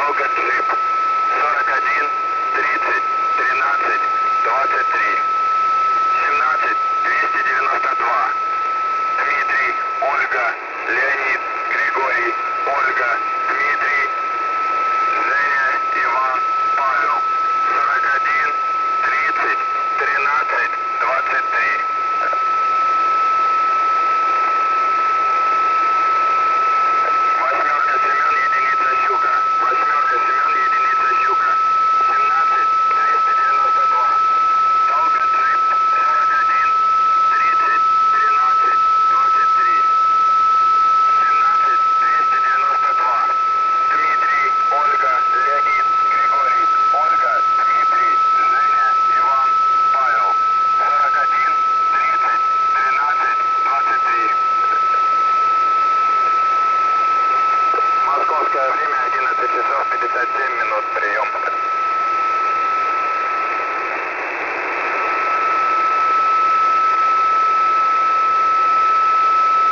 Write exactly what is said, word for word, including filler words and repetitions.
Волга джип. сорок один, тридцать, тринадцать, двадцать три. семнадцать, двести девяносто два. Дмитрий, Ольга, Леонид, Григорий, Ольга, Дмитрий, Женя, Иван, Павел. сорок один, тридцать, тринадцать, двадцать три. Восьмерка Семен, единица Щука. Восьмерка Семен, единица Щука. семнадцать, двести девяносто два. Волга джип. сорок один, тридцать, тринадцать, двадцать три. семнадцать, двести девяносто два. Дмитрий, Ольга, Леонид, Григорий, Ольга, Дмитрий, Женя, Иван, Павел. сорок один, тридцать, тринадцать, двадцать три. Московское время одиннадцать часов пятьдесят семь минут. Прием.